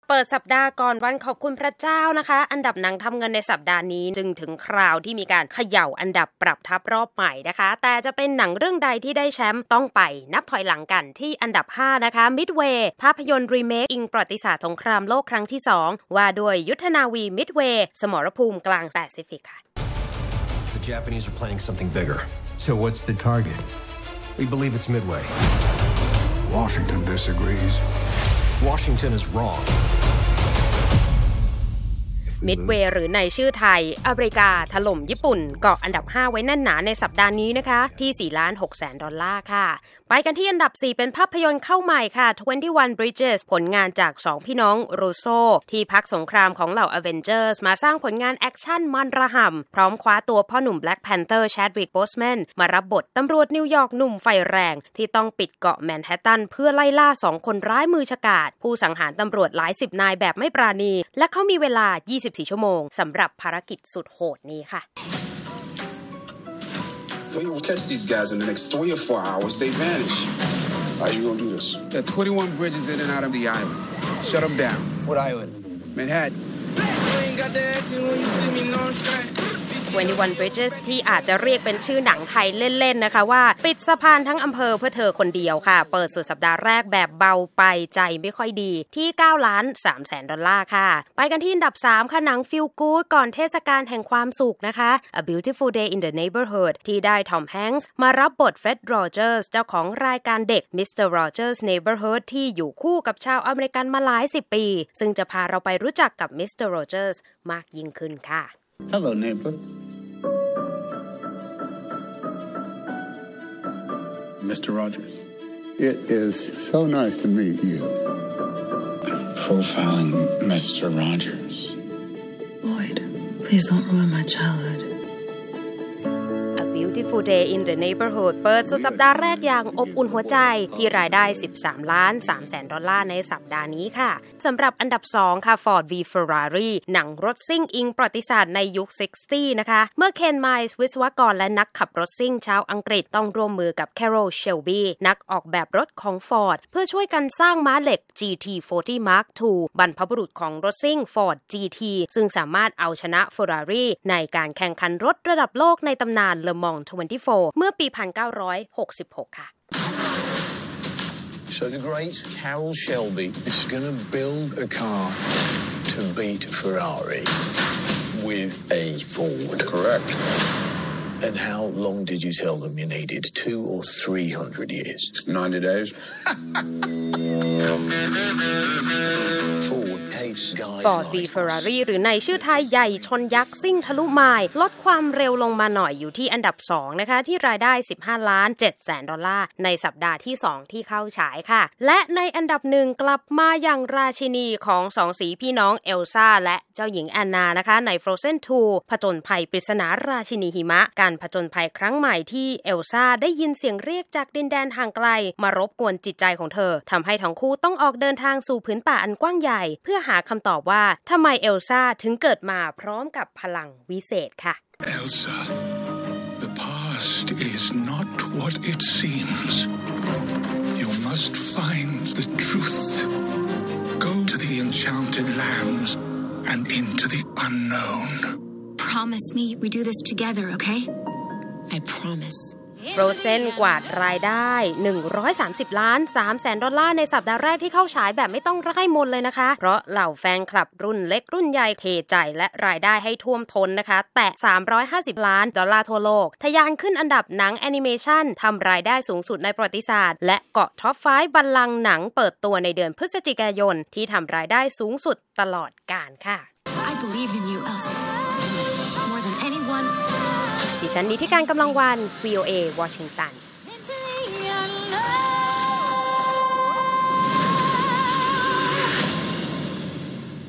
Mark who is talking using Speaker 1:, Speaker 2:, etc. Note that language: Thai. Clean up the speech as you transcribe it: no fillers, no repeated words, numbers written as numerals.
Speaker 1: เปิดสัปดาห์ก่อนวันขอบคุณพระเจ้านะคะอันดับหนังทำเงินในสัปดาห์นี้จึงถึงคราวที่มีการเขย่าอันดับปรับทับรอบใหม่นะคะแต่จะเป็นหนังเรื่องใดที่ได้แชมป์ต้องไปนับถอยหลังกันที่อันดับ5นะคะ Midway ภาพยนตร์รีเมคอิงประวัติศาสตร์สงครามโลกครั้งที่2ว่าด้วยยุทธนาวี Midway สมรภูมิกลางแปซิฟิกค่ะ
Speaker 2: The Japanese are planning something bigger.
Speaker 3: So what's the target?
Speaker 2: We believe it's Midway.
Speaker 3: Washington disagrees.
Speaker 2: Washington is wrong.
Speaker 1: Midway หรือในชื่อไทยอเมริกาถล่มญี่ปุ่นเกาะอันดับ5ไว้แน่นหนาในสัปดาห์นี้นะคะที่ $4,600,000 ค่ะไปกันที่อันดับ4เป็นภาพยนตร์เข้าใหม่ค่ะ21 Bridges ผลงานจาก2พี่น้องรูโซที่พักสงครามของเหล่า Avengers มาสร้างผลงานแอคชั่นมันระห่ำพร้อมคว้าตัวพ่อหนุ่ม Black Panther Chadwick Boseman มารับบทตำรวจนิวยอร์กหนุ่มไฟแรงที่ต้องปิดเกาะแมนฮัตตันเพื่อไล่ล่า2คนร้ายมือฉกาจผู้สังหารตำรวจหลาย10นายแบบไม่ปราณีและเขามีเวลา24ชั่วโมงสำหรับภารกิจสุดโหดนี้ค่ะ
Speaker 4: So you will catch these guys in the next 3 or 4 hours. They vanish. How are you gonna do this?
Speaker 5: There are 21 bridges in and out of the island. Shut them down.
Speaker 4: What island?
Speaker 5: Manhattan.
Speaker 1: 21 Bridges ที่อาจจะเรียกเป็นชื่อหนังไทยเล่นๆนะคะว่าปิดสะพานทั้งอำเภอเพื่อเธอคนเดียวค่ะเปิดสุดสัปดาห์แรกแบบเบาไปใจไม่ค่อยดีที่$9,300,000ค่ะไปกันที่อันดับ3ค่ะหนัง Feel Good ก่อนเทศกาลแห่งความสุขนะคะ A Beautiful Day in the Neighborhood ที่ได้ทอมแฮงค์มารับบทเฟร็ดโรเจอร์สเจ้าของรายการเด็ก Mr. Rogers' Neighborhood ที่อยู่คู่กับชาวอเมริกันมาหลาย10ปีซึ่งจะพาเราไปรู้จักกับ Mr. Rogers มากยิ่งขึ้นค่ะ
Speaker 4: Hello, neighbor. Mr. Rogers.
Speaker 6: It is so nice to meet you.
Speaker 4: Profiling Mr. Rogers.
Speaker 7: Lloyd, please don't ruin my childhood.
Speaker 1: A Beautiful Day in the Neighborhood เปิดสุดสัปดาห์แรกอย่างอบอุ่นหัวใจที่รายได้$13,300,000ในสัปดาห์นี้ค่ะสำหรับอันดับ2ค่ะ Ford v Ferrari หนังรถซิ่งอิงประวัติศาสตร์ในยุค 60 นะคะเมื่อเคนไมล์วิศวกรและนักขับรถซิ่งชาวอังกฤษต้องร่วมมือกับ Carroll Shelby นักออกแบบรถของ Ford เพื่อช่วยกันสร้างม้าเหล็ก GT40 Mark II บรรพบุรุษของรถซิ่ง Ford GT ซึ่งสามารถเอาชนะ Ferrari ในการแข่งขันรถระดับโลกในตำนานLe Mans 24 เมื่อปี 1966 ค่ะ
Speaker 8: So the great Carroll Shelby is going to build a car to beat Ferrari with a Ford.
Speaker 4: Correct.
Speaker 8: And how long did you tell them you needed? 200 or 300 years?
Speaker 4: 90 days.
Speaker 1: Ford v Ferrari หรือในชื่อไทยใหญ่ชนยักษ์ซิ่งทะลุไมล์ลดความเร็วลงมาหน่อยอยู่ที่อันดับ2นะคะที่รายได้$15,700,000ในสัปดาห์ที่2ที่เข้าฉายค่ะและในอันดับ1กลับมาอย่างราชินีของ2สีพี่น้องเอลซ่าและเจ้าหญิงแอนนานะคะใน Frozen 2 ผจญภัยปริศนาราชินีหิมะการผจญภัยครั้งใหม่ที่เอลซ่าได้ยินเสียงเรียกจากดินแดนห่างไกลมารบกวนจิตใจของเธอทำให้ทั้งคู่ต้องออกเดินทางสู่ผืนป่าอันกว้างใหญ่เพื่อหาคำตอบว่าทำไมเอลซ่าถึงเกิดมาพร้อมกับพลังวิเศษค่ะ
Speaker 9: Elsa, the past is not what it seems. You must find the truth. Go to the enchanted lands and into the unknown.
Speaker 7: Promise me we do this together, okay? I promise.
Speaker 1: Frozen กวาดรายได้$130,300,000ในสัปดาห์แรกที่เข้าฉายแบบไม่ต้องไร่มนเลยนะคะเพราะเหล่าแฟนคลับรุ่นเล็กรุ่นใหญ่เทใจและรายได้ให้ท่วมท้นนะคะแตะ$350,000,000ทั่วโลกทะยานขึ้นอันดับหนังแอนิเมชันทำรายได้สูงสุดในประวัติศาสตร์และเกาะท็อป5บัลลังก์หนังเปิดตัวในเดือนพฤศจิกายนที่ทำรายได้สูงสุดตลอดกาลค่ะ
Speaker 7: I believe in you, Elsa. More than anyone.
Speaker 1: ดิฉันนิติการกำลังวัน VOA วอชิงตัน